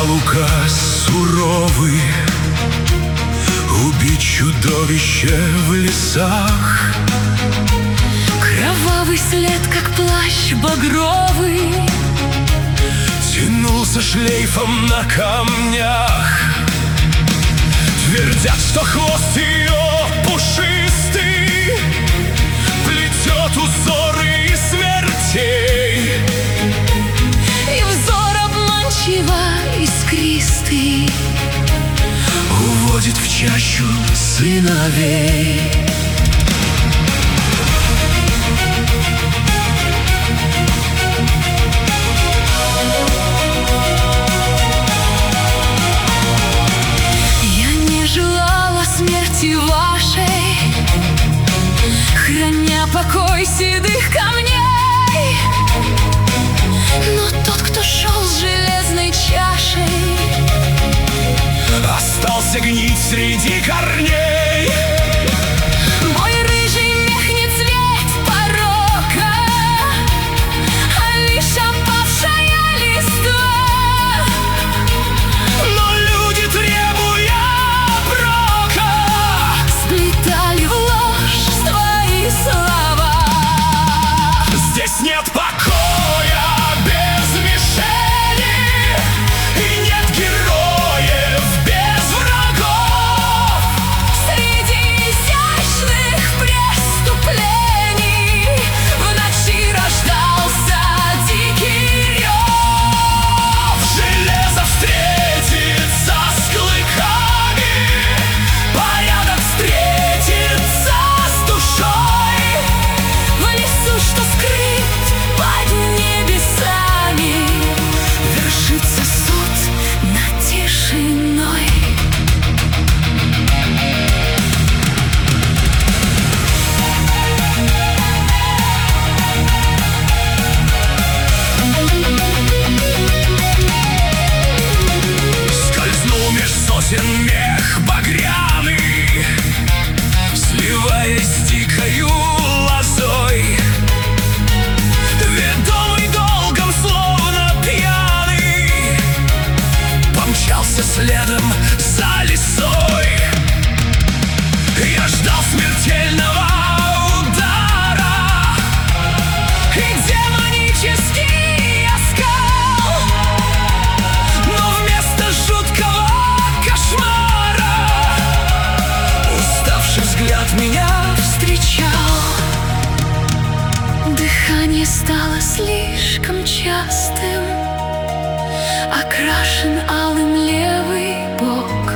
дал указ суровый убить чудовище в лесах. Кровавый след, как плащ багровый, тянулся шлейфом на камнях. Твердят, что хвост ее пушистый плетет узоры смертей, и взор обманчиво искристый уводит в чащу сыновей. Смерти вашей, храня покой седых камней. Но тот, кто шел с железной чашей, остался гнить среди корней. Мой рыжий мех не цвет порока, а лишь опавшая листва. Но люди, требуя сплетали в ложь свои слова. Здесь нет покоя без мишени, и нет героев без врагов. Среди изящных преступлений в ночи рождался дикий рев. Железо встретится с клыками, порядок встретится с душой. В лесу, что скрыт под небесами, вершится суд над тишиной. Скользнул меж сосен мех багряный, сливаясь с дикою лозой. Ведомый долгом, словно пьяный, помчался следом за лисой. Я ждал смертельного удара и демонический оскал, но вместо жуткого кошмара уставший взгляд меня встречал. Дыхание стало слишком частым, окрашен алым левый бок.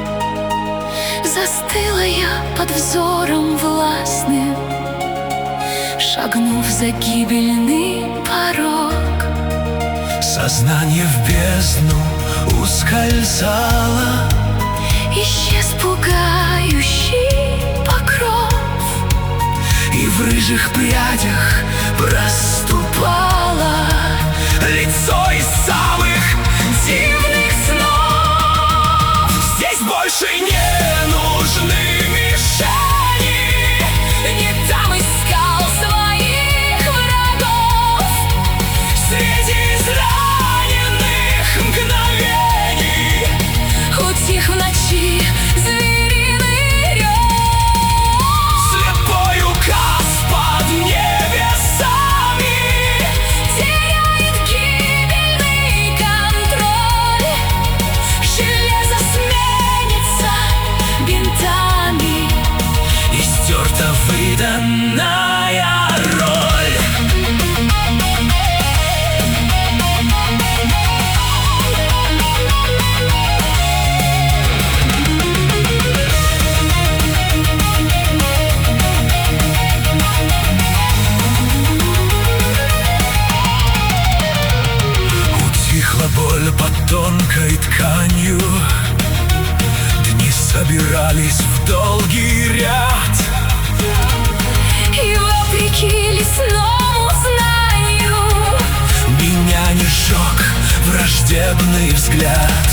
Застыла я под взором властным, шагнув за гибельный порог. Сознание в бездну ускользало, Исчез пугающий покров, и в рыжих прядях проступало лицо из самых дивных снов. Здесь больше не нужны мишени, не там искал своих врагов. среди израненных мгновений Утих в ночи звериный рев. слепой указ под небесами Теряет гибельный контроль. Железо сменится бинтами, и стерта выданная роль. Утихла боль под тонкой тканью, дни собирались в долгий ряд. и вопреки лесному знанию Меня не сжег враждебный взгляд.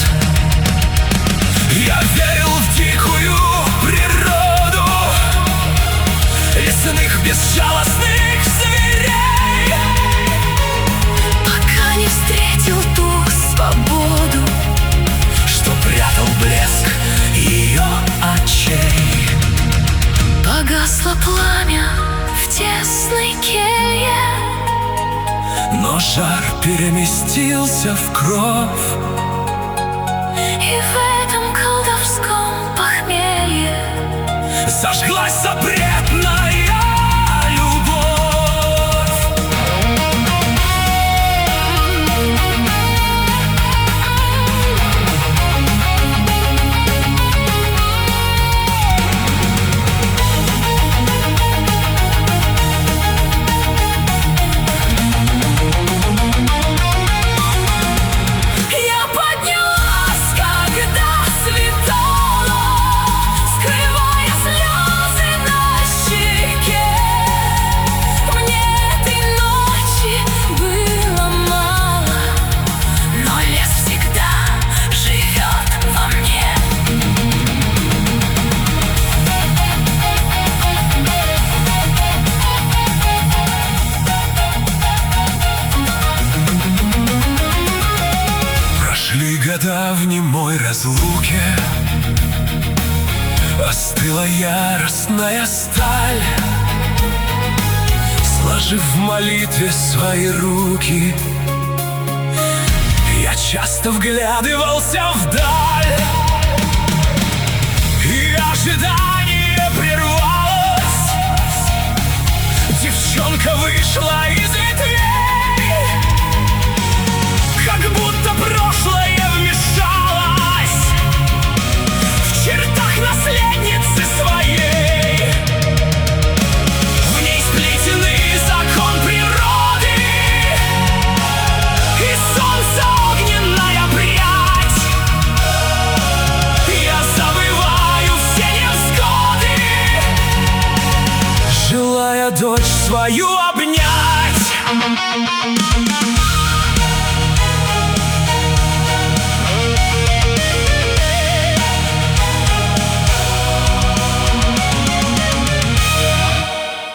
Я верил в дикую природу лесных безжалостных зверей, пока не встретил ту свободу, переместился в кровь. И в этом колдовском похмелье Зажглась запретная любовь. я поднялась, когда светало, скрывая слезы на щеке. Мне этой ночи было мало, но лес всегда живет во мне. Прошли года в немой разлуке, остыла яростная сталь. Сложив в молитве свои руки, я часто вглядывался вдаль. И ожидание прервалось. Девчонка вышла из ветвей, как будто прошлое вмешалось в чертах наследницы своей. В ней сплетенный закон природы и солнца огненная прядь. Я забываю все невзгоды, желая дочь свою обнять.